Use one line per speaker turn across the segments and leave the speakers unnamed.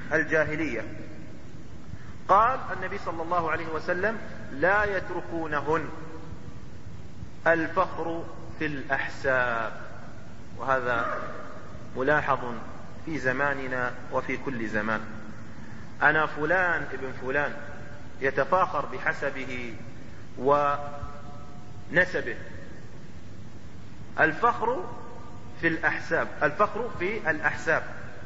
الجاهلية. قال النبي صلى الله عليه وسلم: لا يتركونهن. الفخر في الأحساب، وهذا ملاحظ في زماننا وفي كل زمان. أنا فلان ابن فلان، يتفاخر بحسبه ونسبه. الفخر في الأحساب، الفخر في الأحساب،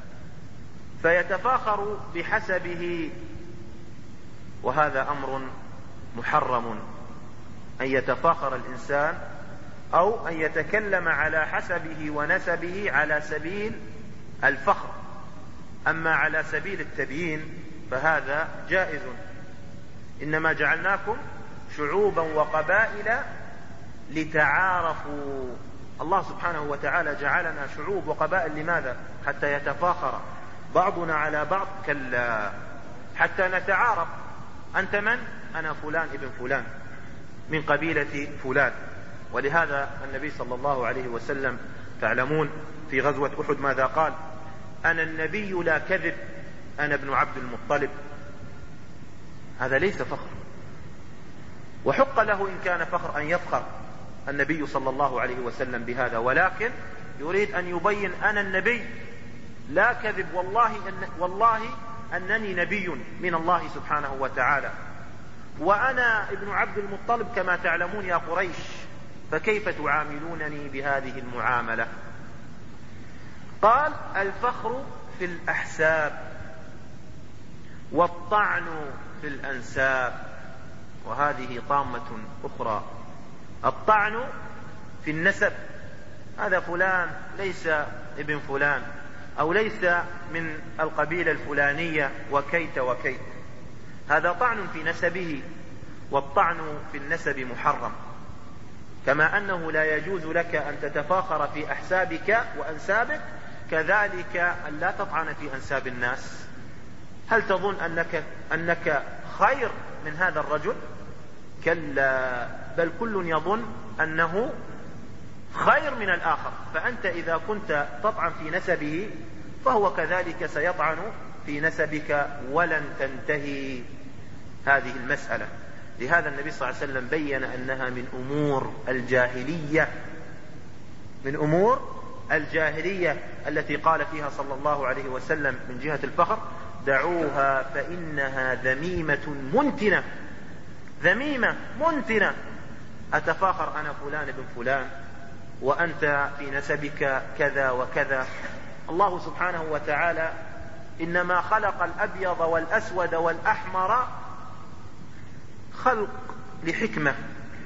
فيتفاخر بحسبه، وهذا أمر محرم، أن يتفاخر الإنسان أو أن يتكلم على حسبه ونسبه على سبيل الفخر. أما على سبيل التبيين فهذا جائز. إنما جعلناكم شعوبا وقبائل لتعارفوا. الله سبحانه وتعالى جعلنا شعوب وقبائل لماذا؟ حتى يتفاخر بعضنا على بعض، كلا، حتى نتعارف. أنت من؟ أنا فلان ابن فلان من قبيلة فلان. ولهذا النبي صلى الله عليه وسلم تعلمون في غزوة أحد ماذا قال؟ أنا النبي لا كذب، أنا ابن عبد المطلب. هذا ليس فخر، وحق له إن كان فخر أن يفخر النبي صلى الله عليه وسلم بهذا، ولكن يريد أن يبين: أنا النبي لا كذب، والله أنني نبي من الله سبحانه وتعالى، وأنا ابن عبد المطلب كما تعلمون يا قريش، فكيف تعاملونني بهذه المعاملة؟ قال: الفخر في الأحساب والطعن في الأنساب، وهذه طامة أخرى. الطعن في النسب، هذا فلان ليس ابن فلان، أو ليس من القبيلة الفلانية، وكيت وكيت، هذا طعن في نسبه. والطعن في النسب محرم، كما أنه لا يجوز لك أن تتفاخر في أحسابك وأنسابك، كذلك أن لا تطعن في أنساب الناس. هل تظن أنك خير من هذا الرجل؟ كلا، بل كل يظن أنه خير من الآخر. فأنت إذا كنت تطعن في نسبه فهو كذلك سيطعن في نسبك، ولن تنتهي هذه المسألة. لهذا النبي صلى الله عليه وسلم بين أنها من أمور الجاهلية، من أمور الجاهلية التي قال فيها صلى الله عليه وسلم من جهة الفخر: دعوها فإنها ذميمة منتنة. ذميمة منتنة، أتفاخر أنا فلان ابن فلان وأنت في نسبك كذا وكذا. الله سبحانه وتعالى إنما خلق الأبيض والأسود والأحمر خلق لحكمة،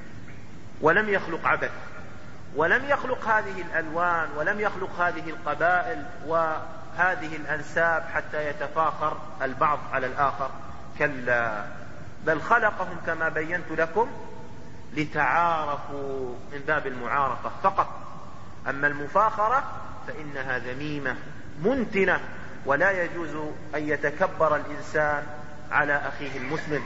ولم يخلق عبث، ولم يخلق هذه الألوان، ولم يخلق هذه القبائل وهذه الأنساب حتى يتفاخر البعض على الآخر. كلا، بل خلقهم كما بينت لكم لتعارفوا من باب المعارفة فقط. أما المفاخرة فإنها ذميمة منتنة، ولا يجوز أن يتكبر الإنسان على أخيه المسلم،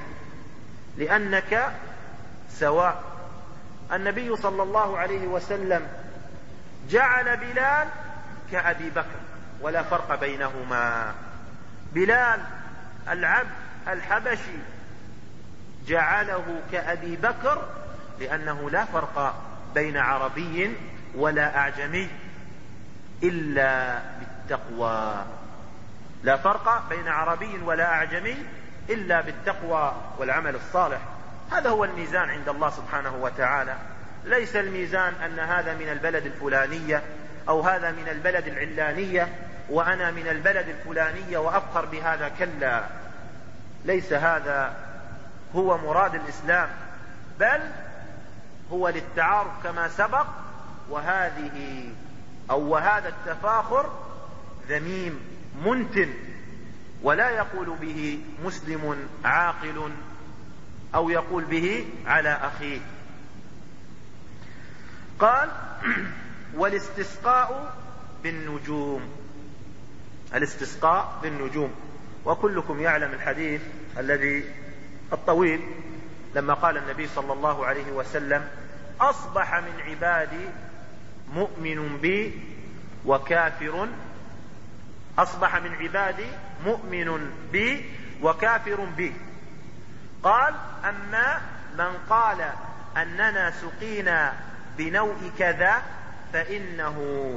لأنك سواء. النبي صلى الله عليه وسلم جعل بلال كأبي بكر ولا فرق بينهما. بلال العبد الحبشي جعله كأبي بكر لأنه لا فرق بين عربي ولا أعجمي إلا بالتقوى. لا فرق بين عربي ولا أعجمي إلا بالتقوى والعمل الصالح. هذا هو الميزان عند الله سبحانه وتعالى. ليس الميزان أن هذا من البلد الفلانية أو هذا من البلد العلانية وأنا من البلد الفلانية وأفخر بهذا. كلا، ليس هذا هو مراد الإسلام، بل هو للتعارف كما سبق. وهذا التفاخر ذميم منتن، ولا يقول به مسلم عاقل أو يقول به على أخيه. قال: والاستسقاء بالنجوم. الاستسقاء بالنجوم، وكلكم يعلم الحديث الذي الطويل لما قال النبي صلى الله عليه وسلم: أصبح من عبادي مؤمن بي وكافر أصبح من عبادي مؤمن بي وكافر بي. قال: أما من قال أننا سقينا بنوء كذا فإنه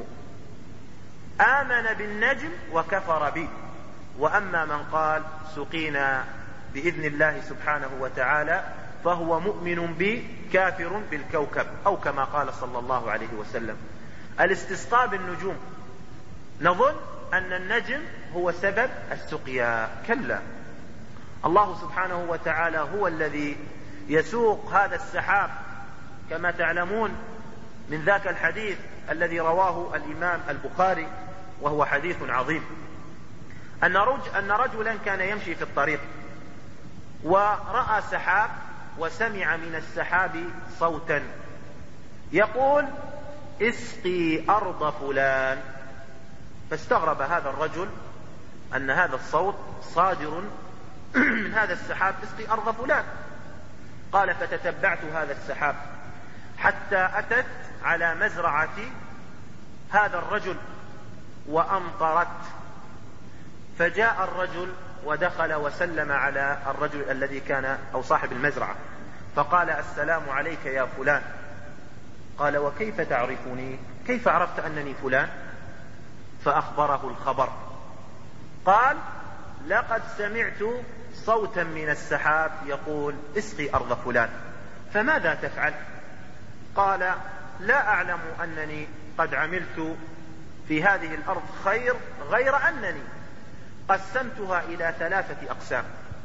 آمن بالنجم وكفر بي، وأما من قال سقينا بإذن الله سبحانه وتعالى فهو مؤمن بي كافر بالكوكب، أو كما قال صلى الله عليه وسلم. الاستسقاء بالنجوم نظن أن النجم هو سبب السقيا، كلا، الله سبحانه وتعالى هو الذي يسوق هذا السحاب كما تعلمون من ذاك الحديث الذي رواه الإمام البخاري، وهو حديث عظيم، أن رجلا كان يمشي في الطريق ورأى سحاب وسمع من السحاب صوتا يقول: اسقي أرض فلان. فاستغرب هذا الرجل أن هذا الصوت صادر من هذا السحاب: اسقي أرض فلان. قال: فتتبعت هذا السحاب حتى أتت على مزرعة هذا الرجل وأمطرت. فجاء الرجل ودخل وسلم على الرجل الذي كان أو صاحب المزرعة، فقال: السلام عليك يا فلان. قال: وكيف تعرفني؟ كيف عرفت أنني فلان؟ فأخبره الخبر. قال: لقد سمعت صوتا من السحاب يقول: اسقي أرض فلان. فماذا تفعل؟ قال: لا أعلم أنني قد عملت في هذه الأرض خير غير أنني قسمتها إلى 3 أقسام.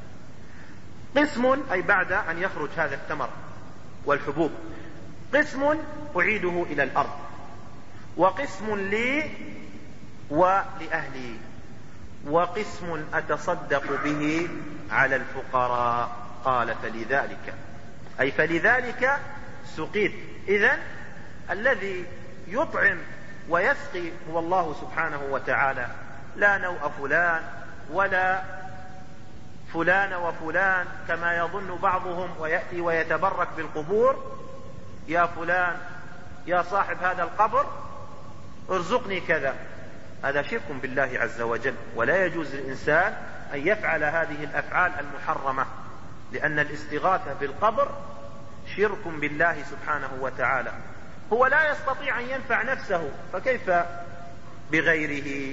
قسم، أي بعد أن يخرج هذا الثمر والحبوب، قسم أعيده إلى الأرض، وقسم لي ولأهلي، وقسم أتصدق به على الفقراء. قال: فلذلك، أي فلذلك سقيت. إذن الذي يطعم ويسقي هو الله سبحانه وتعالى، لا نوء فلان ولا فلان وفلان كما يظن بعضهم ويأتي ويتبرك بالقبور: يا فلان، يا صاحب هذا القبر، ارزقني كذا. هذا شرك بالله عز وجل، ولا يجوز للإنسان أن يفعل هذه الأفعال المحرمة، لأن الاستغاثة بالقبر شرك بالله سبحانه وتعالى. هو لا يستطيع أن ينفع نفسه، فكيف بغيره؟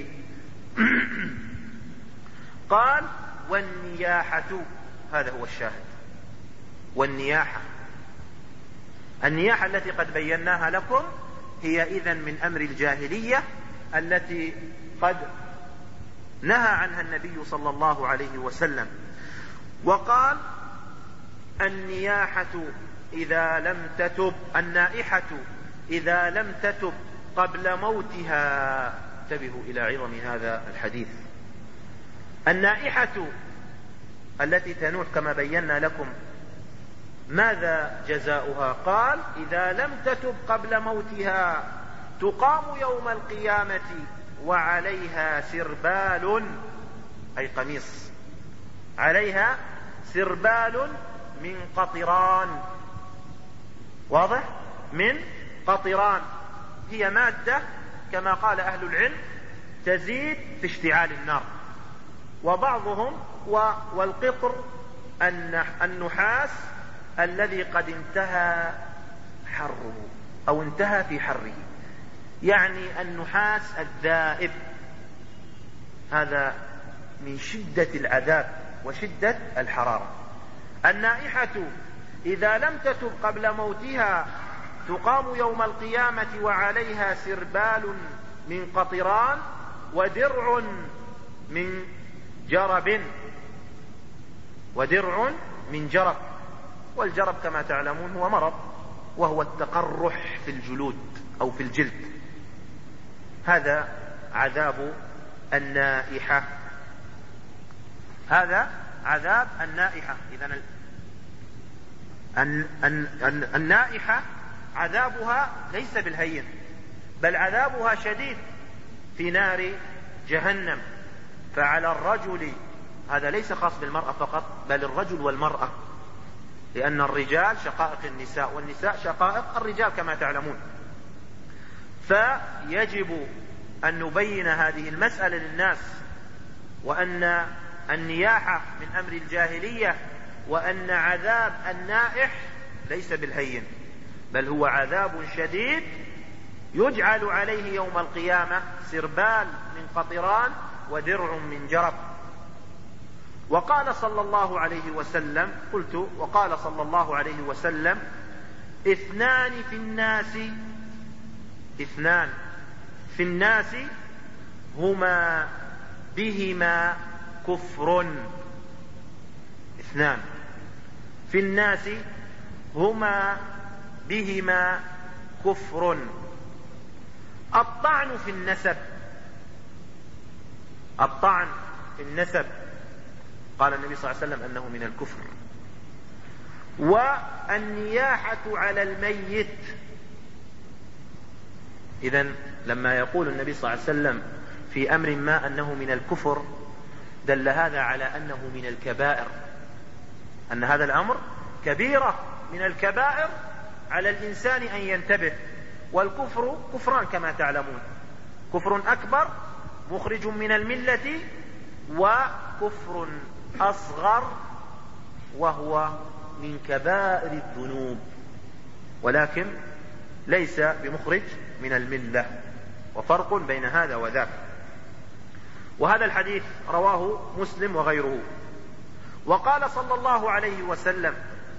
قال: والنياحة، هذا هو الشاهد، والنياحة، النياحة التي قد بيناها لكم هي إذن من أمر الجاهلية التي قد نهى عنها النبي صلى الله عليه وسلم. وقال: النياحة إذا لم تتب، النائحة إذا لم تتب قبل موتها. انتبهوا إلى عظم هذا الحديث. النائحة التي تنوح كما بينا لكم ماذا جزاؤها؟ قال: إذا لم تتب قبل موتها تقام يوم القيامة وعليها سربال، أي قميص، عليها سربال من قطران. واضح؟ من قطران، هي مادة كما قال أهل العلم تزيد في اشتعال النار. وبعضهم والقطر النحاس الذي قد انتهى حره أو انتهى في حره، يعني النحاس الذائب، هذا من شدة العذاب وشدة الحرارة. النائحة إذا لم تتب قبل موتها تقام يوم القيامة وعليها سربال من قطران ودرع من جرب، ودرع من جرب. والجرب كما تعلمون هو مرض، وهو التقرح في الجلود أو في الجلد. هذا عذاب النائحة، هذا عذاب النائحة. إذن النائحة عذابها ليس بالهين، بل عذابها شديد في نار جهنم. فعلى الرجل، هذا ليس خاص بالمرأة فقط، بل الرجل والمرأة، لأن الرجال شقائق النساء والنساء شقائق الرجال كما تعلمون. فيجب أن نبين هذه المسألة للناس، وأن النياحة من أمر الجاهلية، وأن عذاب النائح ليس بالهين، بل هو عذاب شديد يجعل عليه يوم القيامة سربال من قطران ودرع من جرب. وقال صلى الله عليه وسلم، قلت وقال صلى الله عليه وسلم: اثنان في الناس هما بهما كفر. اثنان في الناس هما بهما كفر: الطعن في النسب. الطعن في النسب قال النبي صلى الله عليه وسلم أنه من الكفر. والنياحة على الميت. إذن لما يقول النبي صلى الله عليه وسلم في أمر ما أنه من الكفر، دل هذا على أنه من الكبائر، أن هذا الأمر كبيرة من الكبائر على الإنسان أن ينتبه. والكفر كفران كما تعلمون: كفر أكبر مخرج من الملة، وكفر أصغر وهو من كبائر الذنوب، ولكن ليس بمخرج من الملة، وفرق بين هذا وذاك. وهذا الحديث رواه مسلم وغيره. وقال صلى الله عليه وسلم: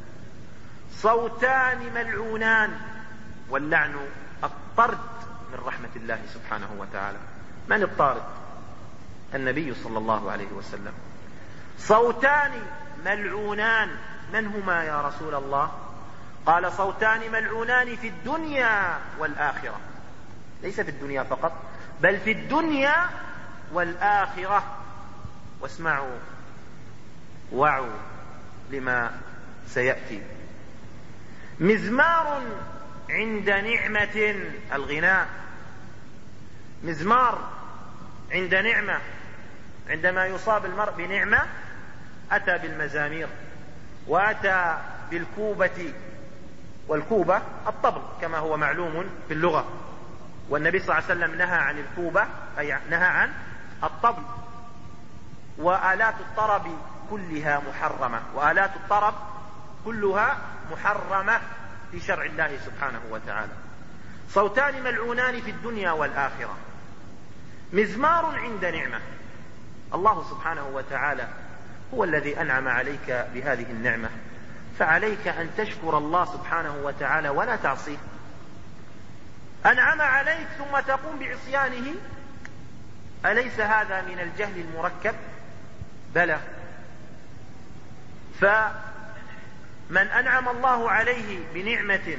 صوتان ملعونان. واللعن الطرد من رحمة الله سبحانه وتعالى. من الطارد؟ النبي صلى الله عليه وسلم. صوتان ملعونان، من هما يا رسول الله؟ قال: صوتان ملعونان في الدنيا والآخرة. ليس في الدنيا فقط، بل في الدنيا والآخرة. واسمعوا وعوا لما سيأتي: مزمار عند نعمة. الغناء مزمار عند نعمة، عندما يصاب المرء بنعمة أتى بالمزامير، وأتى بالكوبة. والكوبة الطبل كما هو معلوم في اللغة، والنبي صلى الله عليه وسلم نهى عن الكوبة، أي نهى عن الطبل. وآلات الطرب كلها محرمة، وآلات الطرب كلها محرمة في شرع الله سبحانه وتعالى. صوتان ملعونان في الدنيا والآخرة: مزمار عند نعمة. الله سبحانه وتعالى هو الذي أنعم عليك بهذه النعمة، فعليك أن تشكر الله سبحانه وتعالى ولا تعصيه. أنعم عليك ثم تقوم بعصيانه، أليس هذا من الجهل المركب؟ بلى. فمن أنعم الله عليه بنعمة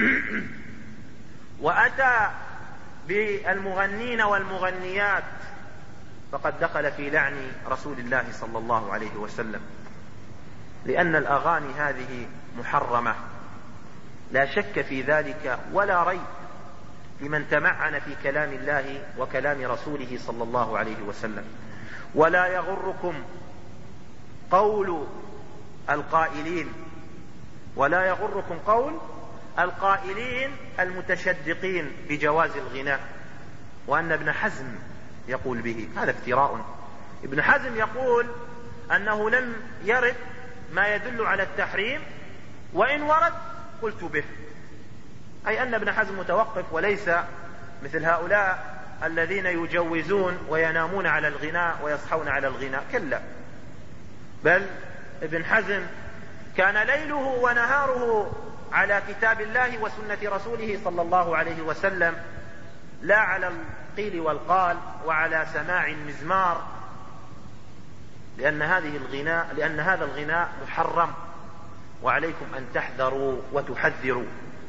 وأتى بالمغنين والمغنيات فقد دخل في لعن رسول الله صلى الله عليه وسلم، لأن الأغاني هذه محرمة لا شك في ذلك ولا ريب لمن تمعن في كلام الله وكلام رسوله صلى الله عليه وسلم. ولا يغركم قول القائلين، ولا يغركم قول القائلين المتشدقين بجواز الغناء، وأن ابن حزم يقول به. هذا افتراء. ابن حزم يقول أنه لم يرد ما يدل على التحريم، وإن ورد قلت به، أي أن ابن حزم متوقف وليس مثل هؤلاء الذين يجوزون وينامون على الغناء ويصحون على الغناء. كلا، بل ابن حزم كان ليله ونهاره على كتاب الله وسنة رسوله صلى الله عليه وسلم، لا على القيل والقال وعلى سماع المزمار، لأن هذا الغناء محرم، وعليكم أن تحذروا وتحذروا،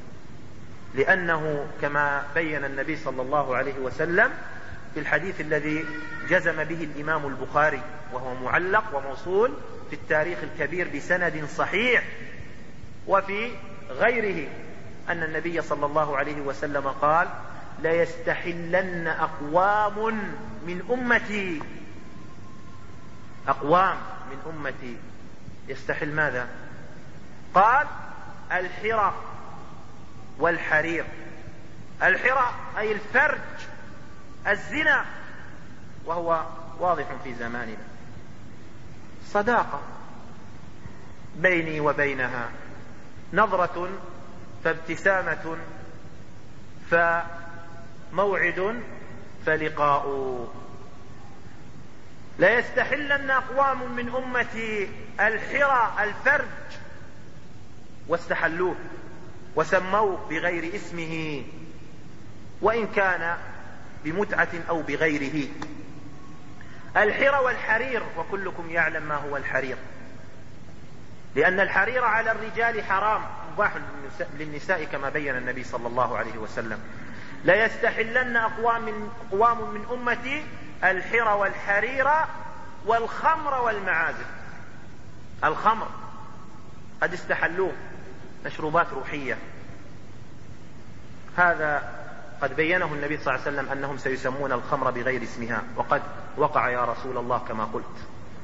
لأنه كما بين النبي صلى الله عليه وسلم في الحديث الذي جزم به الإمام البخاري وهو معلق وموصول في التاريخ الكبير بسند صحيح، وفي غيره أن النبي صلى الله عليه وسلم قال: ليستحلن أقوام من أمتي. أقوام من أمتي يستحل ماذا؟ قال: الحرى والحرير. الحرى أي الفرج الزنا وهو واضح في زماننا. صداقة بيني وبينها، نظرة فابتسامة فموعد فلقاء. لا يستحلن أقوام من أمتي الحرى الفرج واستحلوه وسموه بغير اسمه وإن كان بمتعة أو بغيره. الحرى والحرير، وكلكم يعلم ما هو الحرير، لأن الحرير على الرجال حرام مباح للنساء كما بين النبي صلى الله عليه وسلم. لا يستحلن أقوام من أمتي الحرى والحرير والخمر والمعازف. الخمر قد استحلوه، مشروبات روحية، هذا قد بينه النبي صلى الله عليه وسلم أنهم سيسمون الخمر بغير اسمها، وقد وقع يا رسول الله كما قلت.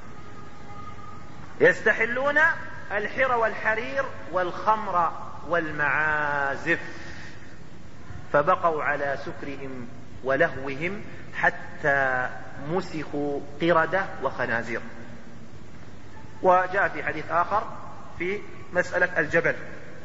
يستحلون الحرى والحرير والخمر والمعازف، فبقوا على سكرهم ولهوهم حتى مسخوا قردة وخنازير. وجاء في حديث آخر في مسألة الجبل.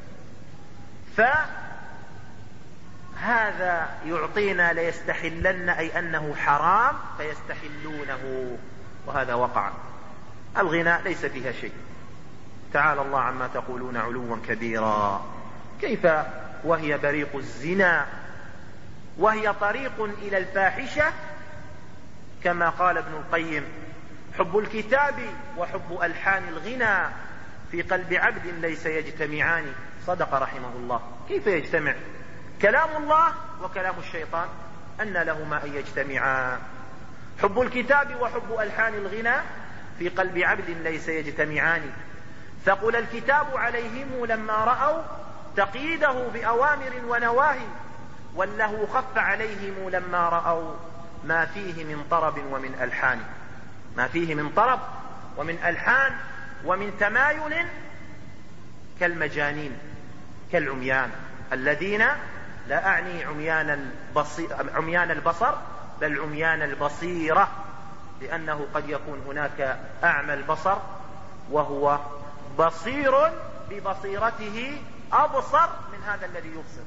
فهذا يعطينا ليستحلن أي أنه حرام فيستحلونه، وهذا وقع. الغناء ليس فيها شيء، تعالى الله عما تقولون علوا كبيرا. كيف وهي بريق الزنا وهي طريق إلى الفاحشة؟ كما قال ابن القيم: حب الكتاب وحب ألحان الغنى في قلب عبد ليس يجتمعان. صدق رحمه الله. كيف يجتمع كلام الله وكلام الشيطان؟ أن لهما أن يجتمعا؟ حب الكتاب وحب ألحان الغنى في قلب عبد ليس يجتمعان. ثقل الكتاب عليهم لما رأوا تقييده بأوامر ونواهي، واللهو خف عليهم لما رأوا ما فيه من طرب ومن ألحان. ما فيه من طرب ومن ألحان ومن تمايل كالمجانين، كالعميان الذين، لا أعني عميان البصر بل عميان البصيرة، لأنه قد يكون هناك أعمى البصر وهو بصير ببصيرته أبصر من هذا الذي يبصر.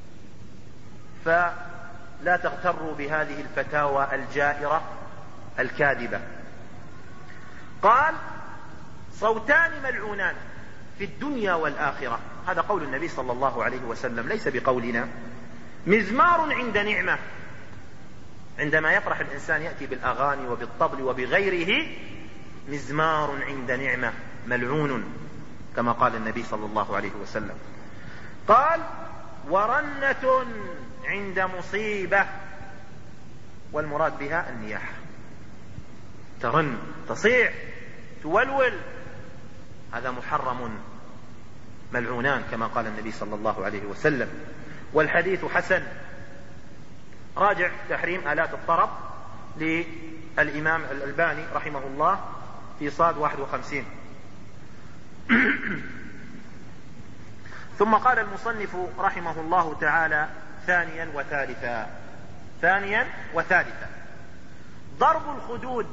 فلا تغتروا بهذه الفتاوى الجائرة الكاذبة. قال: صوتان ملعونان في الدنيا والآخرة. هذا قول النبي صلى الله عليه وسلم، ليس بقولنا. مزمار عند نعمة، عندما يفرح الإنسان يأتي بالأغاني وبالطبل وبغيره، مزمار عند نعمة ملعون كما قال النبي صلى الله عليه وسلم. قال: ورنة عند مصيبة، والمراد بها النياحة. ترن، تصيح، تولول، هذا محرم ملعونان كما قال النبي صلى الله عليه وسلم. والحديث حسن. راجع تحريم آلات الطرب للإمام الألباني رحمه الله في صاد 51. ثم قال المصنف رحمه الله تعالى: ثانيا وثالثا: ضرب الخدود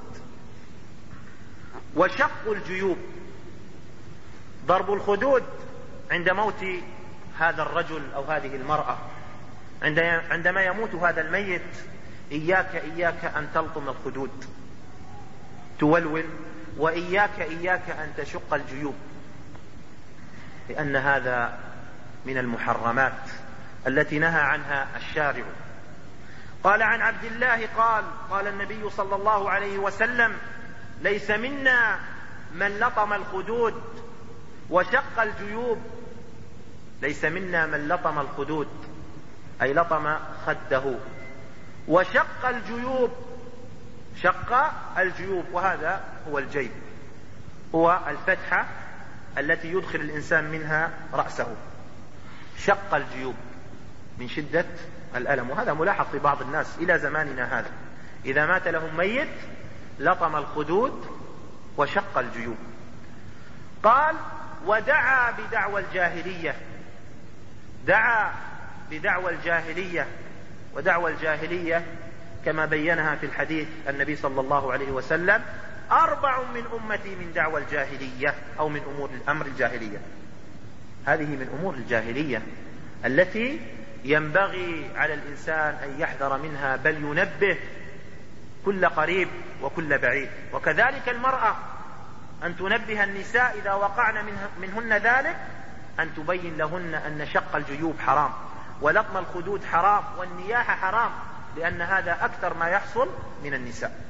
وشق الجيوب. ضرب الخدود عند موت هذا الرجل أو هذه المرأة، عندما يموت هذا الميت، إياك أن تلطم الخدود تولول، وإياك أن تشق الجيوب، لأن هذا من المحرمات التي نهى عنها الشارع. قال عن عبد الله قال النبي صلى الله عليه وسلم: ليس منا من لطم الخدود وشق الجيوب. ليس منا من لطم الخدود أي لطم خده، وشق الجيوب، شق الجيوب، وهذا هو الجيب، هو الفتحة التي يدخل الإنسان منها رأسه. شق الجيوب من شدة الألم، وهذا ملاحظ في بعض الناس إلى زماننا هذا، إذا مات لهم ميت لطم الخدود وشق الجيوب. قال: ودعا بدعوى الجاهلية. دعا بدعوى الجاهلية، ودعوى الجاهلية كما بينها في الحديث النبي صلى الله عليه وسلم: 4 من أمتي من دعوى الجاهلية أو من أمور الأمر الجاهلية. هذه من أمور الجاهلية التي ينبغي على الإنسان أن يحذر منها، بل ينبه كل قريب وكل بعيد. وكذلك المرأة أن تنبه النساء إذا وقعن منهن ذلك، أن تبين لهن أن شق الجيوب حرام، ولطم الخدود حرام، والنياحة حرام، لأن هذا أكثر ما يحصل من النساء،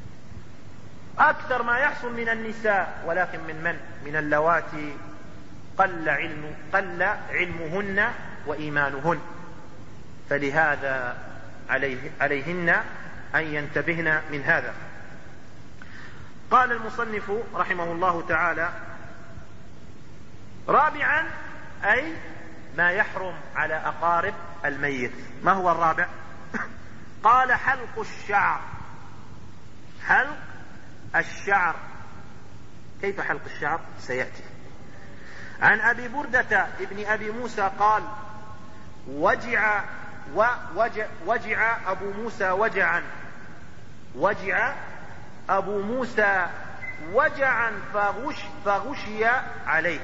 أكثر ما يحصل من النساء. ولكن من اللواتي قل علمهن وإيمانهن، فلهذا عليهن أن ينتبهن من هذا. قال المصنف رحمه الله تعالى: رابعا، أي ما يحرم على أقارب الميت. ما هو الرابع؟ قال: حلق الشعر. حلق الشعر. كيف حلق الشعر؟ سيأتي. عن أبي بردة ابن أبي موسى قال: وجع أبو موسى وجعا، وجع أبو موسى وجعا فغشي عليه،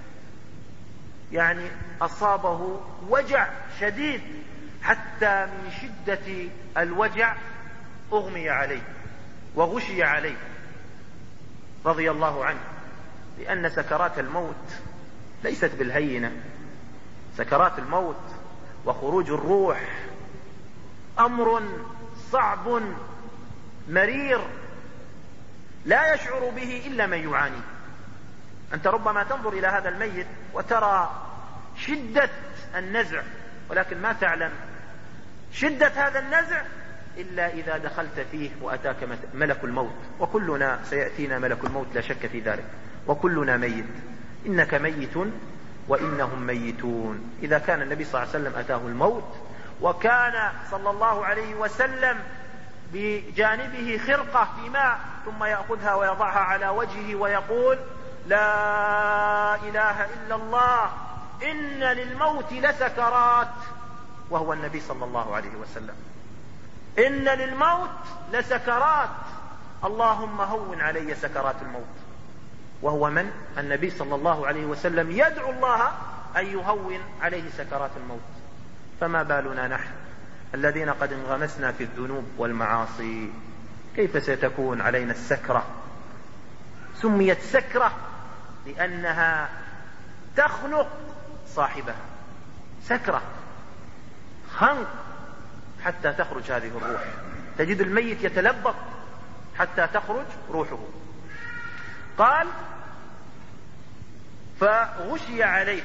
يعني أصابه وجع شديد حتى من شدة الوجع أغمي عليه وغشي عليه رضي الله عنه. لأن سكرات الموت ليست بالهينة. سكرات الموت وخروج الروح أمر صعب مرير لا يشعر به إلا من يعاني. أنت ربما تنظر إلى هذا الميت وترى شدة النزع، ولكن ما تعلم شدة هذا النزع إلا إذا دخلت فيه وأتاك ملك الموت. وكلنا سيأتينا ملك الموت لا شك في ذلك، وكلنا ميت. إنك ميت وإنهم ميتون. إذا كان النبي صلى الله عليه وسلم أتاه الموت، وكان صلى الله عليه وسلم بجانبه خرقة في ماء، ثم يأخذها ويضعها على وجهه ويقول: لا إله إلا الله، إن للموت لسكرات. وهو النبي صلى الله عليه وسلم. إن للموت لسكرات، اللهم هون علي سكرات الموت. وهو من؟ النبي صلى الله عليه وسلم يدعو الله أن يهون عليه سكرات الموت. فما بالنا نحن الذين قد انغمسنا في الذنوب والمعاصي؟ كيف ستكون علينا السكرة؟ سميت سكرة لأنها تخنق صاحبها، سكرة، خنق، حتى تخرج هذه الروح. تجد الميت يتلبط حتى تخرج روحه. قال: فغشي عليه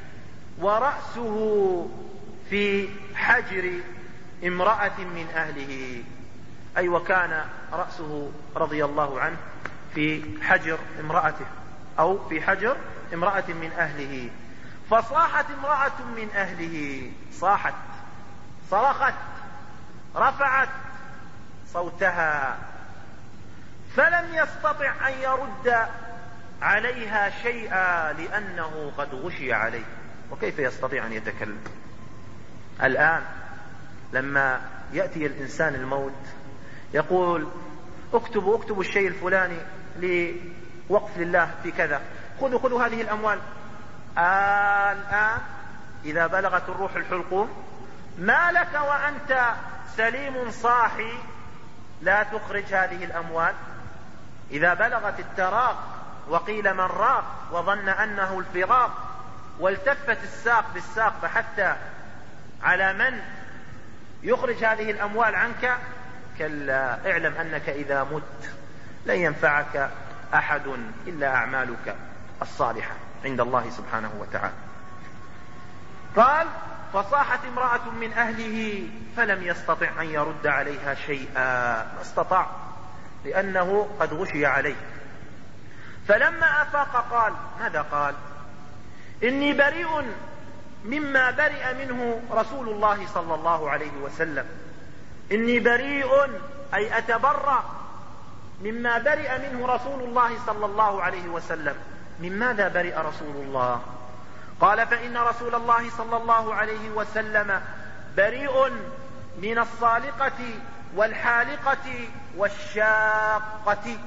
ورأسه في حجر امرأة من أهله. أي وكان رأسه رضي الله عنه في حجر امرأته، أو في حجر امرأة من أهله. فصاحت امرأة من أهله، صاحت، صرخت، رفعت صوتها، فلم يستطع أن يرد عليها شيئا لأنه قد غشي عليه. وكيف يستطيع أن يتكلم؟ الآن لما يأتي الإنسان الموت يقول: اكتبوا الشيء الفلاني لوقف لله في كذا، خذوا هذه الأموال. الآن إذا بلغت الروح الحلقوم، ما لك وأنت سليم صاحي لا تخرج هذه الأموال؟ إذا بلغت التراق وقيل من راق وظن أنه الفراق، والتفت الساق بالساق فحتى على من يخرج هذه الأموال عنك، كلا، اعلم أنك إذا مت لن ينفعك أحد إلا أعمالك الصالحة عند الله سبحانه وتعالى. قال: فصاحت امرأة من أهله فلم يستطع أن يرد عليها شيئا، ما استطاع لأنه قد غشي عليه. فلما أفاق قال: ماذا قال؟ إني بريء مما برئ منه رسول الله صلى الله عليه وسلم. إني بريء أي أتبرأ مما برئ منه رسول الله صلى الله عليه وسلم. من ماذا برئ رسول الله؟ قال: فإن رسول الله صلى الله عليه وسلم بريء من الصالقة والحالقة والشاقة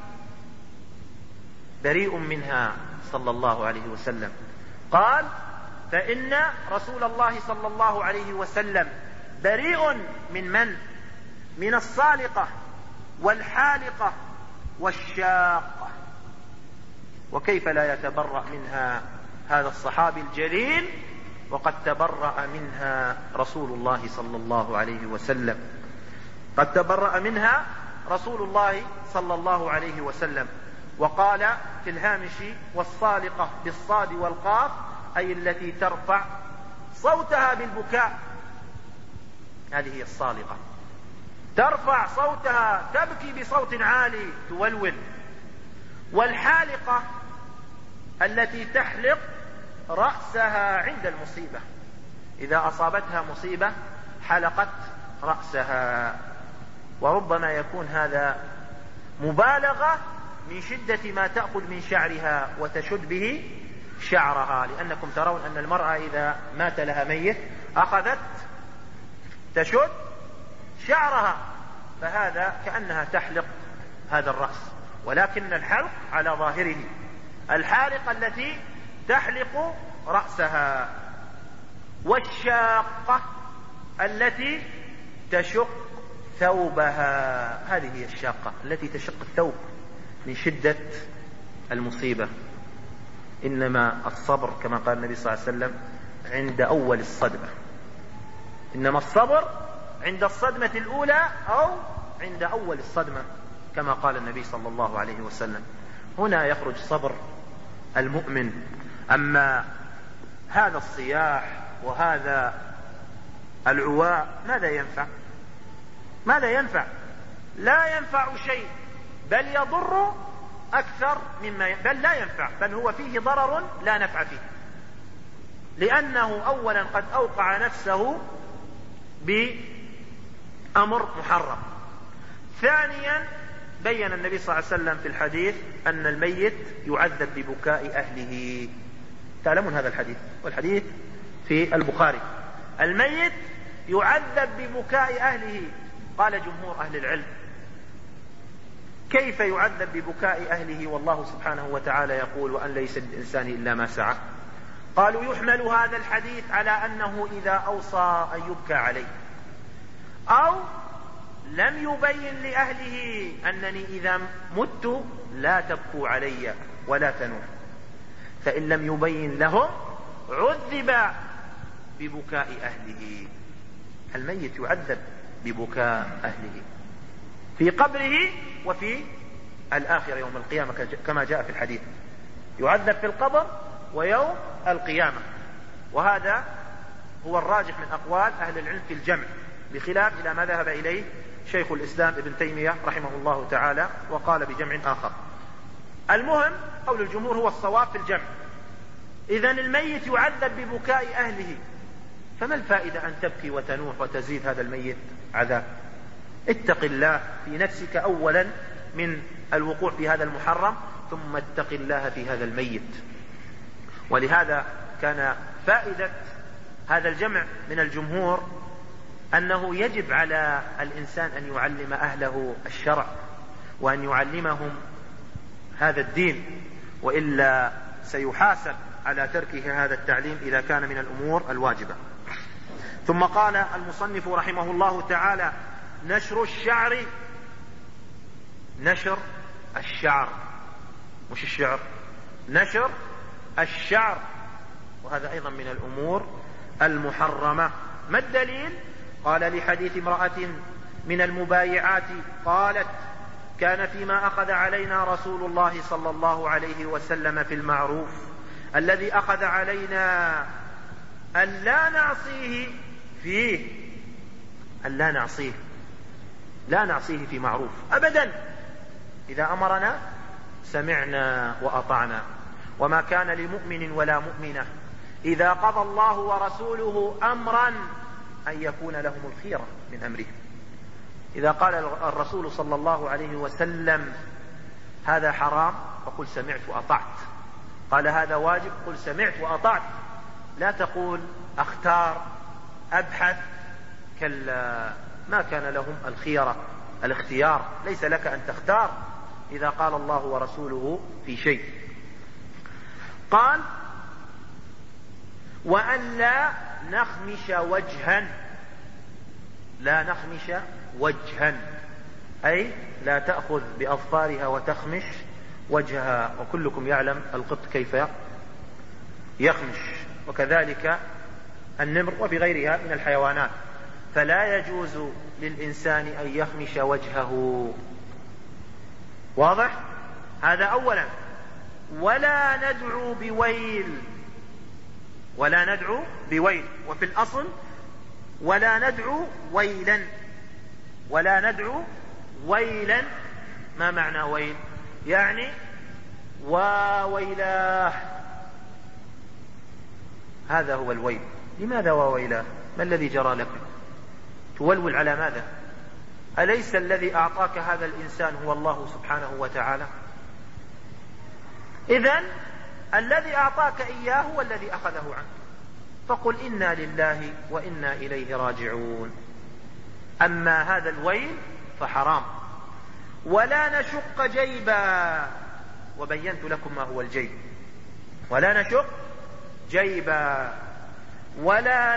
بريء منها صلى الله عليه وسلم. قال: فإن رسول الله صلى الله عليه وسلم بريء من الصالقة والحالقة والشاقة. وكيف لا يتبرأ منها هذا الصحابي الجليل وقد تبرأ منها رسول الله صلى الله عليه وسلم. قد تبرأ منها رسول الله صلى الله عليه وسلم. وقال في الهامش: والصالقة بالصاد والقاف، أي التي ترفع صوتها بالبكاء. هذه هي الصالقة، ترفع صوتها، تبكي بصوت عالي، تولول. والحالقة التي تحلق رأسها عند المصيبة، إذا أصابتها مصيبة حلقت رأسها. وربما يكون هذا مبالغة من شدة ما تأخذ من شعرها وتشد به شعرها، لأنكم ترون أن المرأة إذا مات لها ميت أخذت تشد شعرها، فهذا كأنها تحلق هذا الرأس، ولكن الحلق على ظاهره. الحالقة التي تحلق رأسها. والشاقة التي تشق ثوبها، هذه هي الشاقة التي تشق الثوب من شدة المصيبة. إنما الصبر كما قال النبي صلى الله عليه وسلم عند أول الصدمة، إنما الصبر عند الصدمة الأولى أو عند أول الصدمة كما قال النبي صلى الله عليه وسلم. هنا يخرج صبر المؤمن. أما هذا الصياح وهذا العواء ماذا ينفع؟ ماذا ينفع؟ لا ينفع شيء، بل يضر أكثر مما بل لا ينفع، بل هو فيه ضرر لا نفع فيه، لأنه أولا قد أوقع نفسه بأمر محرم. ثانيا بين النبي صلى الله عليه وسلم في الحديث أن الميت يعذب ببكاء أهله. تعلمون هذا الحديث، والحديث في البخاري. الميت يعذب ببكاء أهله. قال جمهور أهل العلم: كيف يعذب ببكاء أهله والله سبحانه وتعالى يقول: وأن ليس للإنسان إلا ما سعى؟ قالوا: يحمل هذا الحديث على أنه إذا أوصى أن يبكى عليه، أو لم يبين لأهله أنني إذا مت لا تبكوا علي ولا تنوح، فإن لم يبين لهم عذب ببكاء أهله. الميت يعذب ببكاء أهله في قبره وفي الآخرة يوم القيامة كما جاء في الحديث، يعذب في القبر ويوم القيامة. وهذا هو الراجح من أقوال أهل العلم في الجمع، بخلاف إلى ما ذهب إليه شيخ الإسلام ابن تيمية رحمه الله تعالى، وقال بجمع آخر. المهم قول الجمهور هو الصواب في الجمع. إذن الميت يعذب ببكاء أهله، فما الفائدة أن تبكي وتنوح وتزيد هذا الميت عذاب؟ اتق الله في نفسك أولا من الوقوع في هذا المحرم، ثم اتق الله في هذا الميت. ولهذا كان فائدة هذا الجمع من الجمهور أنه يجب على الإنسان أن يعلم أهله الشرع وأن يعلمهم هذا الدين، وإلا سيحاسب على تركه هذا التعليم إذا كان من الأمور الواجبة. ثم قال المصنف رحمه الله تعالى: نشر الشعر. نشر الشعر مش الشعر، نشر الشعر، وهذا أيضا من الأمور المحرمة. ما الدليل؟ قال: لحديث امرأة من المبايعات قالت: كان فيما أخذ علينا رسول الله صلى الله عليه وسلم في المعروف الذي أخذ علينا أن لا نعصيه فيه، أن لا نعصيه، لا نعصيه في معروف أبدا. إذا أمرنا سمعنا وأطعنا. وما كان لمؤمن ولا مؤمنة إذا قضى الله ورسوله أمرا أن يكون لهم الخيرة من أمرهم. إذا قال الرسول صلى الله عليه وسلم هذا حرام فقل سمعت وأطعت، قال هذا واجب قل سمعت وأطعت، لا تقول أختار أبحث، كلا، ما كان لهم الخيرة الاختيار، ليس لك أن تختار إذا قال الله ورسوله في شيء. قال وأن لا نخمش وجها، لا نخمش وجها أي لا تأخذ بأظفارها وتخمش وجهها، وكلكم يعلم القط كيف يخمش، وكذلك النمر وبغيرها من الحيوانات، فلا يجوز للإنسان أن يخمش وجهه. واضح؟ هذا أولا. ولا ندعو بويل، ولا ندعو بويل، وفي الأصل ولا ندعو ويلا، ولا ندعو ويلا. ما معنى ويل؟ يعني وويلاه، هذا هو الويل. لماذا وويلاه؟ ما الذي جرى لكم؟ تولول على ماذا؟ أليس الذي أعطاك هذا الإنسان هو الله سبحانه وتعالى؟ إذن الذي أعطاك إياه هو الذي أخذه عنك، فقل إنا لله وإنا إليه راجعون. أما هذا الويل فحرام. ولا نشق جيبا، وبينت لكم ما هو الجيب. ولا نشق جيبا، ولا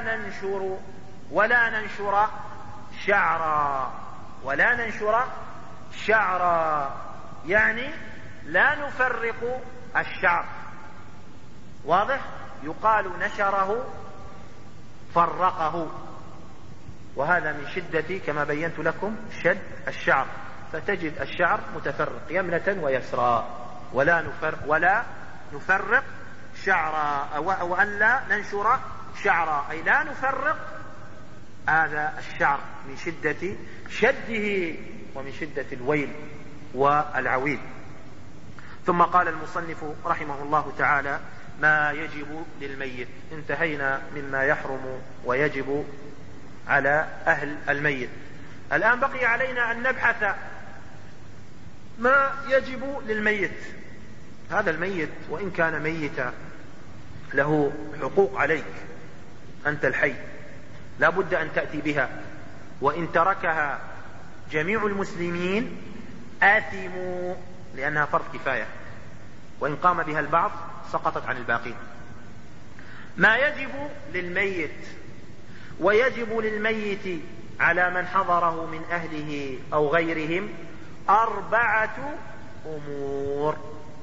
ننشر شعرا، ولا ننشر شعرا يعني لا نفرق الشعر. واضح؟ يقال نشره فرقه، وهذا من شدة كما بينت لكم شد الشعر، فتجد الشعر متفرق يمنة ويسرى. ولا نفرق شعرا، وأن لا ننشر شعرا أي لا نفرق هذا الشعر من شدة شده ومن شدة الويل والعويل. ثم قال المصنف رحمه الله تعالى ما يجب للميت. انتهينا مما يحرم ويجب على أهل الميت. الآن بقي علينا أن نبحث ما يجب للميت. هذا الميت وإن كان ميتا له حقوق عليك، أنت الحي لا بد أن تأتي بها، وإن تركها جميع المسلمين آثموا، لأنها فرض كفاية، وإن قام بها البعض سقطت عن الباقين. ما يجب للميت. ويجب للميت على من حضره من أهله أو غيرهم 4 أمور.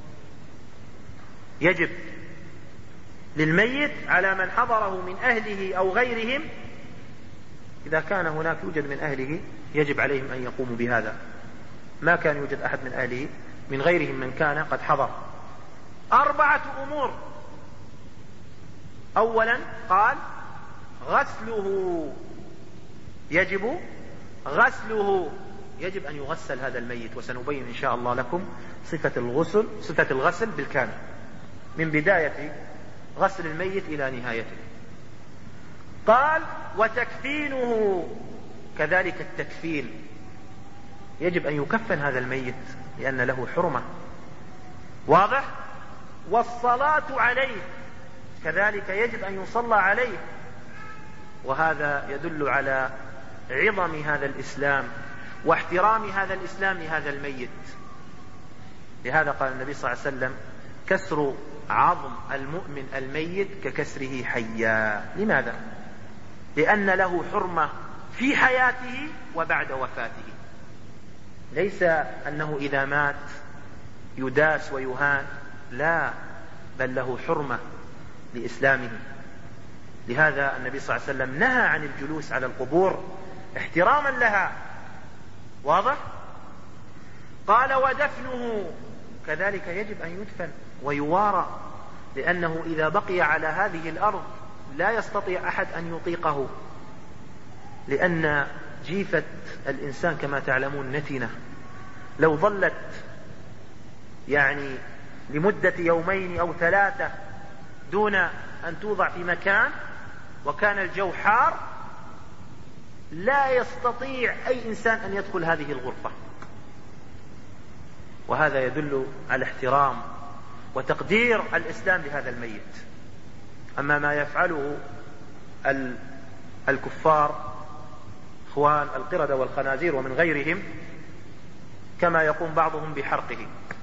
يجب للميت على من حضره من أهله أو غيرهم، إذا كان هناك يوجد من أهله يجب عليهم أن يقوموا بهذا. ما كان يوجد أحد من أهله من غيرهم من كان قد حضر. 4 أمور. أولا قال غسله، يجب غسله، يجب أن يغسل هذا الميت، وسنبين إن شاء الله لكم صفة الغسل بالكامل من بداية غسل الميت إلى نهايته. قال وتكفينه، كذلك التكفين، يجب أن يكفن هذا الميت لأن له حرمة. واضح؟ والصلاة عليه، كذلك يجب أن يصلى عليه، وهذا يدل على عظم هذا الإسلام واحترام هذا الإسلام لهذا الميت. لهذا قال النبي صلى الله عليه وسلم كسر عظم المؤمن الميت ككسره حيا. لماذا؟ لأن له حرمة في حياته وبعد وفاته، ليس أنه إذا مات يداس ويهان، لا، بل له حرمة لإسلامه. لهذا النبي صلى الله عليه وسلم نهى عن الجلوس على القبور احتراما لها. واضح؟ قال ودفنه، كذلك يجب أن يدفن ويوارى، لأنه إذا بقي على هذه الأرض لا يستطيع أحد أن يطيقه، لأن جيفة الإنسان كما تعلمون نتنة، لو ظلت يعني لمدة 2 أو 3 دون أن توضع في مكان وكان الجو حار، لا يستطيع أي إنسان أن يدخل هذه الغرفة. وهذا يدل على احترام وتقدير الإسلام لهذا الميت. أما ما يفعله الكفار إخوان القردة والخنازير ومن غيرهم كما يقوم بعضهم بحرقه.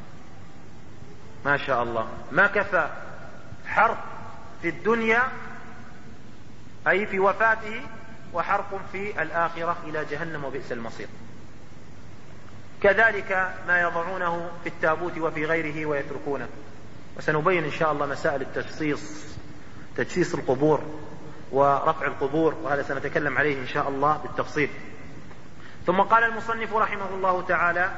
ما شاء الله، ما كفى حرق في الدنيا أي في وفاته، وحرق في الآخرة إلى جهنم وبئس المصير. كذلك ما يضعونه في التابوت وفي غيره ويتركونه. وسنبين إن شاء الله مسائل تجسيس القبور ورفع القبور، وهذا سنتكلم عليه إن شاء الله بالتفصيل. ثم قال المصنف رحمه الله تعالى: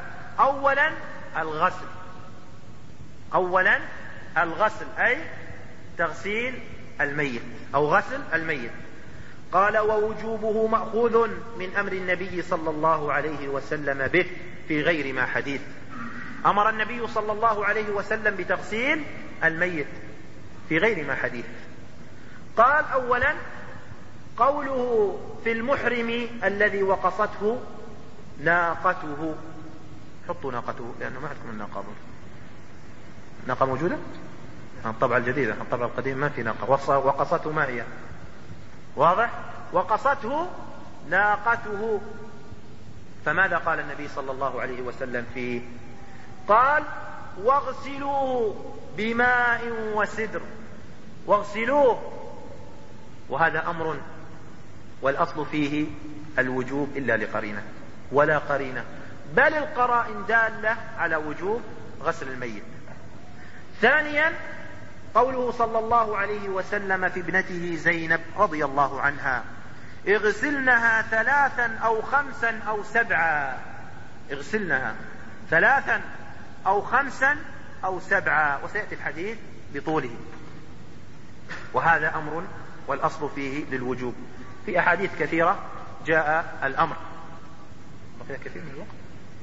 أولا الغسل أي تغسيل الميت أو غسل الميت. قال: ووجوبه مأخوذ من أمر النبي صلى الله عليه وسلم به في غير ما حديث. أمر النبي صلى الله عليه وسلم بتغسيل الميت في غير ما حديث. قال: أولا قوله في المحرم الذي وقصته ناقته. حطوا ناقته لأنه ما عندكم الناقة. ناقة موجودة؟ الطبعة الجديدة، الطبعة القديمة ما في ناقة. وقصته ما هي؟ واضح؟ وقصته ناقته. فماذا قال النبي صلى الله عليه وسلم فيه؟ قال: واغسلوه بماء وسدر. واغسلوه، وهذا أمر والأصل فيه الوجوب إلا لقرينة، ولا قرينة، بل القرائن دالة على وجوب غسل الميت. ثانيا قوله صلى الله عليه وسلم في ابنته زينب رضي الله عنها: اغسلنها 3 أو 5 أو 7. اغسلنها 3 أو 5 أو 7، وسيأتي الحديث بطوله. وهذا أمر والأصل فيه للوجوب. في أحاديث كثيرة جاء الأمر. بقي كثير من الوقت.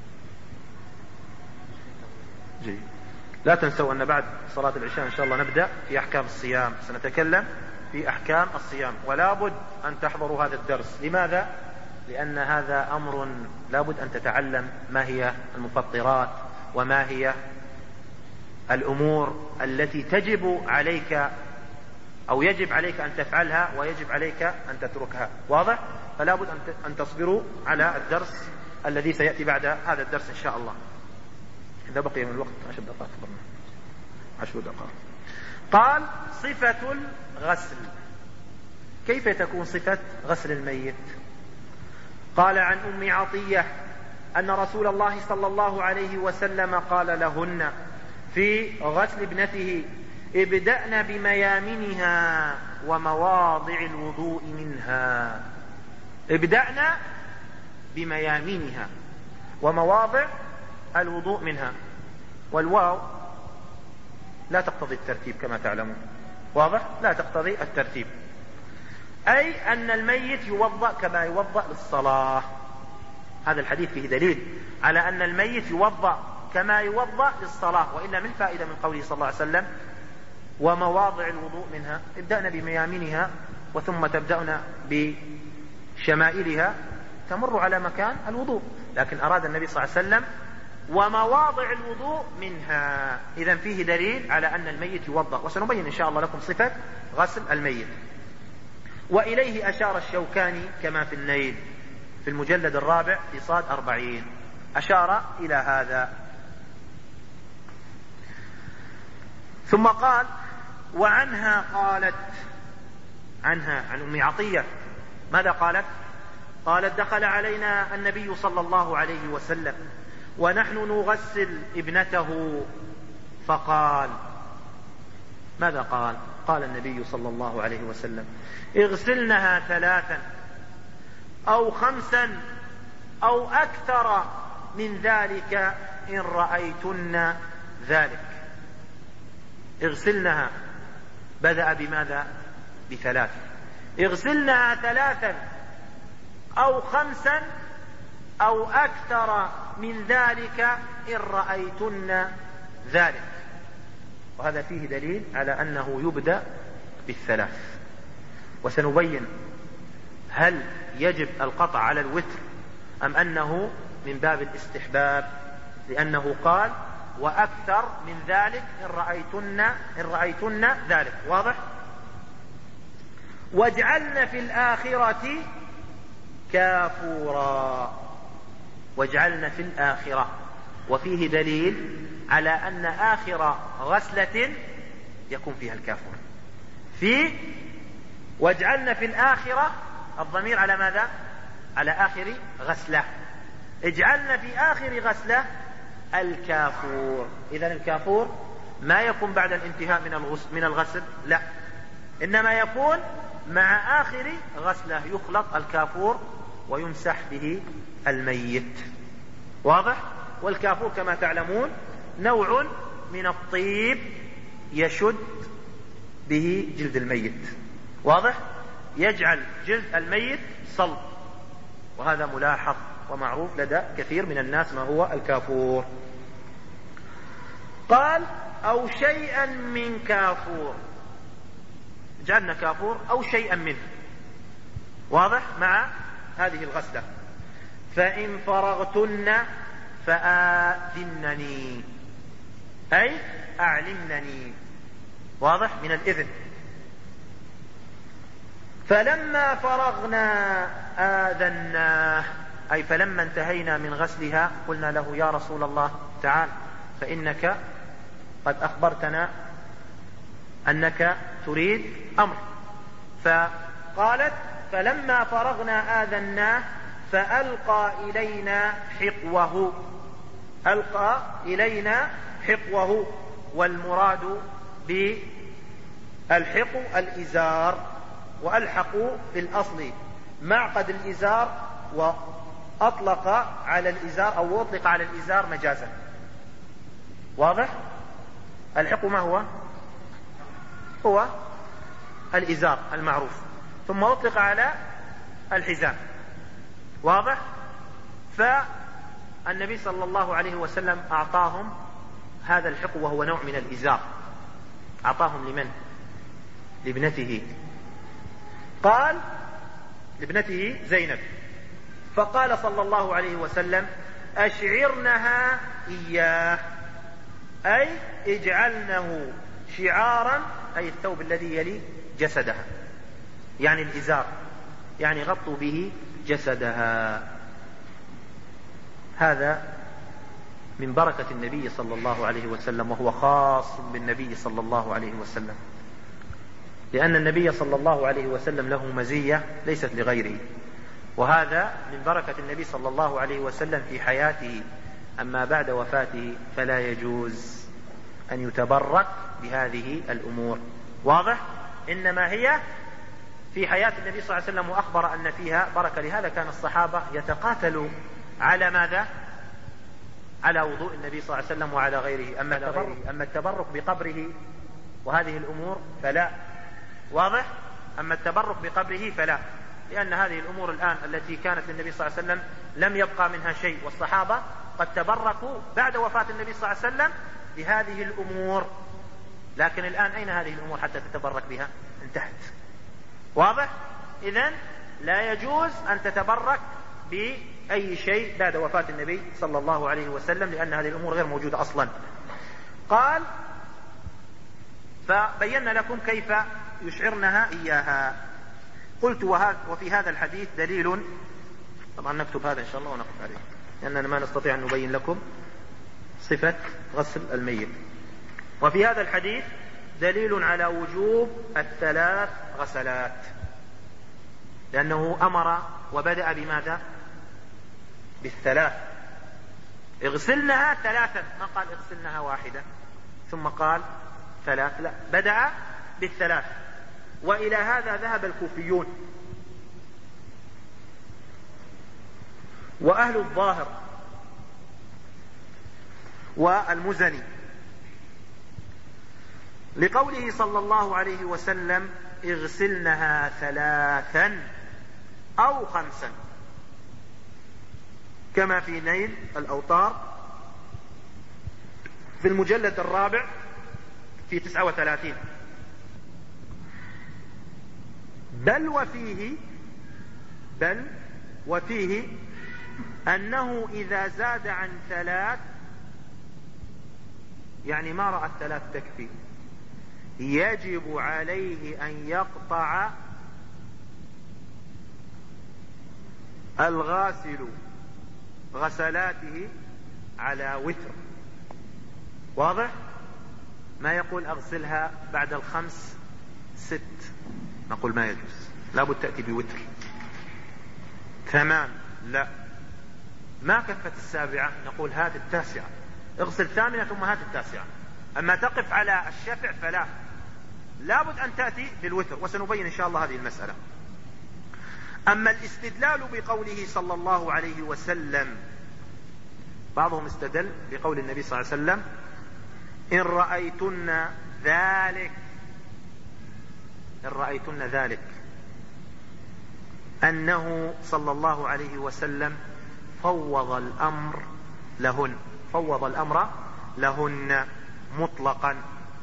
جيد. لا تنسوا أن بعد صلاة العشاء إن شاء الله نبدأ في أحكام الصيام. سنتكلم في أحكام الصيام، ولا بد أن تحضروا هذا الدرس. لماذا؟ لأن هذا أمر لا بد أن تتعلم ما هي المفطرات، وما هي الأمور التي تجب عليك أو يجب عليك أن تفعلها ويجب عليك أن تتركها. واضح؟ فلا بد أن تصبروا على الدرس الذي سيأتي بعد هذا الدرس إن شاء الله. إذا بقي من الوقت 10 دقائق، 10 دقائق. قال: صفة الغسل. كيف تكون صفة غسل الميت؟ قال: عن أم عطية أن رسول الله صلى الله عليه وسلم قال لهن في غسل ابنته: ابدأن بميامنها ومواضع الوضوء منها. ابدأن بميامنها ومواضع الوضوء منها. والواو لا تقتضي الترتيب كما تعلمون. واضح؟ لا تقتضي الترتيب، أي أن الميت يوضأ كما يوضأ للصلاة. هذا الحديث فيه دليل على أن الميت يوضأ كما يوضأ للصلاة. وإن من فائدة من قوله صلى الله عليه وسلم: ومواضع الوضوء منها. ابدأنا بميامنها، وثم تبدأنا بشمائلها، تمر على مكان الوضوء. لكن أراد النبي صلى الله عليه وسلم ومواضع الوضوء منها. إذن فيه دليل على أن الميت يوضأ. وسنبين إن شاء الله لكم صفة غسل الميت. وإليه أشار الشوكاني كما في النيل في المجلد 4 في صاد 40، أشار إلى هذا. ثم قال: وعنها قالت، عنها عن أم عطية ماذا قالت؟ قالت: دخل علينا النبي صلى الله عليه وسلم ونحن نغسل ابنته، فقال. ماذا قال؟ قال النبي صلى الله عليه وسلم: اغسلنها 3 أو 5 أو أكثر من ذلك إن رأيتن ذلك. اغسلنها، بدأ بماذا؟ ب3. اغسلنها 3 أو 5 أو أكثر من ذلك إن رأيتن ذلك. وهذا فيه دليل على أنه يبدأ ب3. وسنبين هل يجب القطع على الوتر أم أنه من باب الاستحباب، لأنه قال: وأكثر من ذلك إن رأيتن ذلك. واضح؟ واجعلن في الآخرة كافورا. واجعلن في الآخرة، وفيه دليل على أن آخر غسلة يكون فيها الكافور. واجعلنا في الآخرة، الضمير على ماذا؟ على آخر غسلة. اجعلنا في آخر غسلة الكافور. إذن الكافور ما يكون بعد الانتهاء من الغسل، لا، إنما يكون مع آخر غسلة يخلط الكافور ويمسح به الميت. واضح؟ والكافور كما تعلمون نوع من الطيب يشد به جلد الميت. واضح؟ يجعل جلد الميت صلب، وهذا ملاحظ ومعروف لدى كثير من الناس ما هو الكافور. قال أو شيئا من كافور، جعلنا كافور أو شيئا منه. واضح؟ مع هذه الغسلة. فإن فرغتن فآذنني، أي أعلمنني. واضح؟ من الإذن. فلما فرغنا آذناه، أي فلما انتهينا من غسلها قلنا له يا رسول الله تعال، فإنك قد أخبرتنا أنك تريد أمر. فقالت فلما فرغنا آذناه فألقى إلينا حقوه. ألقى إلينا حقوه، والمراد بالحقو الإزار، وألحقوا في الأصل معقد الإزار، وأطلق على الإزار أو أطلق على الإزار مجازا. واضح؟ الحقو ما هو؟ هو الإزار المعروف، ثم أطلق على الحزام. واضح؟ فالنبي صلى الله عليه وسلم أعطاهم هذا الحقو وهو نوع من الإزار. أعطاهم لمن؟ لابنته. قال لابنته زينب. فقال صلى الله عليه وسلم أشعرنها إياه، أي اجعلنه شعارا، أي الثوب الذي يلي جسدها، يعني الإزار، يعني غطوا به جسدها. هذا من بركة النبي صلى الله عليه وسلم، وهو خاص بالنبي صلى الله عليه وسلم، لأن النبي صلى الله عليه وسلم له مزية ليست لغيره، وهذا من بركة النبي صلى الله عليه وسلم في حياته. أما بعد وفاته فلا يجوز أن يتبرك بهذه الأمور. واضح؟ إنما هي في حياة النبي صلى الله عليه وسلم، وأخبر أن فيها بركة. لهذا كان الصحابة يتقاتلوا على ماذا؟ على وضوء النبي صلى الله عليه وسلم وعلى غيره. أما التبرك بقبره وهذه الأمور فلا. واضح؟ أما التبرك بقبره فلا، لأن هذه الأمور الآن التي كانت للنبي صلى الله عليه وسلم لم يبقى منها شيء، والصحابة قد تبركوا بعد وفاة النبي صلى الله عليه وسلم بهذه الأمور. لكن الآن أين هذه الأمور حتى تتبرك بها؟ انتهت. واضح؟ إذن لا يجوز أن تتبرك بأي شيء بعد وفاة النبي صلى الله عليه وسلم، لأن هذه الأمور غير موجودة أصلا. قال فبينا لكم كيف يشعرنها إياها. قلت وفي هذا الحديث دليل، طبعا نكتب هذا إن شاء الله ونقف عليه، لأننا ما نستطيع أن نبين لكم صفة غسل الميت. وفي هذا الحديث دليل على وجوب الثلاث غسلات، لأنه أمر وبدأ بماذا؟ بالثلاث. اغسلنها ثلاثا، ما قال اغسلنها واحدة ثم قال ثلاث، لا، بدأ بالثلاث. وإلى هذا ذهب الكوفيون وأهل الظاهر والمزني، لقوله صلى الله عليه وسلم اغسلنها ثلاثا أو خمسا، كما في نيل الأوطار في المجلد الرابع في 39. بل وفيه أنه إذا زاد عن ثلاث، يعني ما رأى الثلاث تكفي، يجب عليه أن يقطع الغاسل غسلاته على وتر، واضح؟ ما يقول أغسلها بعد 5 6، نقول ما يجوز، لابد تأتي بوتر. 8 لا، ما كفت 7 نقول هات 9، اغسل 8 ثم هات 9. أما تقف على الشفع فلا، لابد أن تأتي بالوتر، وسنبين إن شاء الله هذه المسألة. أما الاستدلال بقوله صلى الله عليه وسلم، بعضهم استدل بقول النبي صلى الله عليه وسلم إن رأيتن ذلك، إن رأيتن ذلك، أنه صلى الله عليه وسلم فوض الأمر لهن، فوض الأمر لهن مطلقا.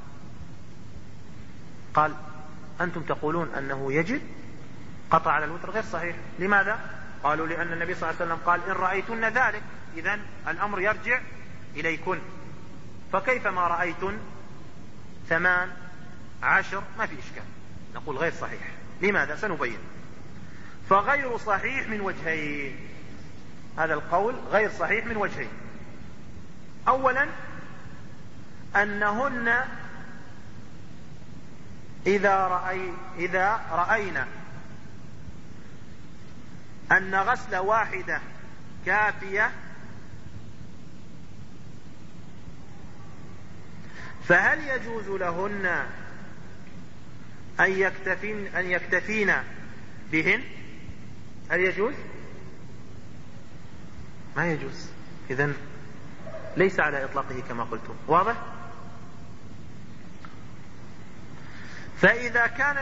قال أنتم تقولون أنه يجب قطع على الوتر، غير صحيح. لماذا؟ قالوا لأن النبي صلى الله عليه وسلم قال إن رأيتن ذلك، إذن الأمر يرجع إليكن، فكيف ما رأيتن 8 10 ما في إشكال. نقول غير صحيح. لماذا؟ سنبين. فغير صحيح من وجهين، هذا القول غير صحيح من وجهين. أولا أنهن إذا رأينا أن غسل واحدة كافية فهل يجوز لهن أن يكتفين بهن؟ هل يجوز؟ ما يجوز. إذن ليس على إطلاقه كما قلتم، واضح؟ فإذا كان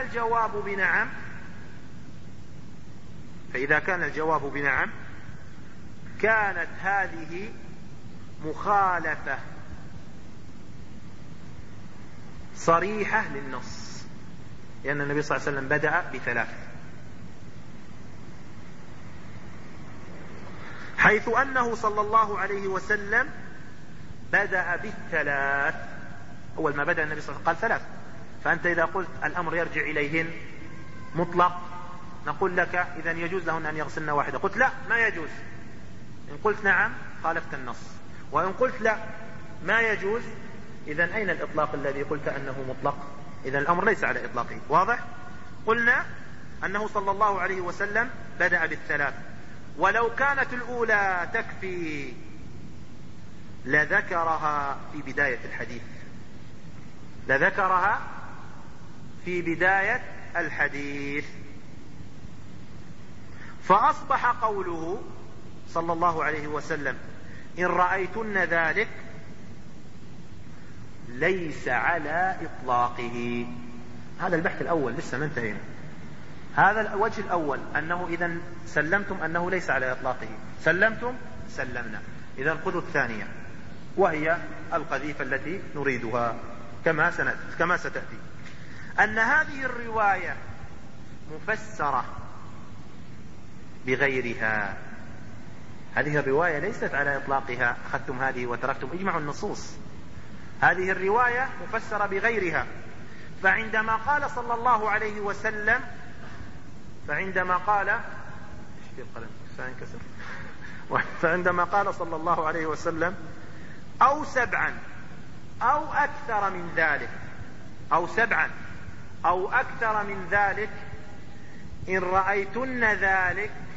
الجواب بنعم كانت هذه مخالفة صريحة للنص، لأن النبي صلى الله عليه وسلم بدأ ب3، حيث أنه صلى الله عليه وسلم بدأ ب3. أول ما بدأ النبي صلى الله عليه وسلم قال 3، فأنت إذا قلت الأمر يرجع إليهن مطلق نقول لك إذن يجوز لهن أن يغسلن واحدة. قلت لا ما يجوز، إن قلت نعم خالفت النص، وإن قلت لا ما يجوز إذن أين الإطلاق الذي قلت أنه مطلق؟ إذن الأمر ليس على إطلاقه، واضح؟ قلنا أنه صلى الله عليه وسلم بدأ ب3، ولو كانت الأولى تكفي لذكرها في بداية الحديث، لذكرها في بداية الحديث. فأصبح قوله صلى الله عليه وسلم إن رأيتن ذلك ليس على إطلاقه. هذا البحث الأول لسه ما انتهينا. هذا الوجه الأول أنه إذا سلمتم أنه ليس على إطلاقه، سلمتم سلمنا. إذا خذوا الثانية وهي القذيفة التي نريدها كما ستأتي، أن هذه الرواية مفسرة بغيرها. هذه الرواية ليست على إطلاقها، أخذتم هذه وتركتم، اجمعوا النصوص. هذه الرواية مفسرة بغيرها. فعندما قال صلى الله عليه وسلم، فعندما قال صلى الله عليه وسلم أو 7 أو أكثر من ذلك، أو 7 أو أكثر من ذلك، إن رأيتن ذلك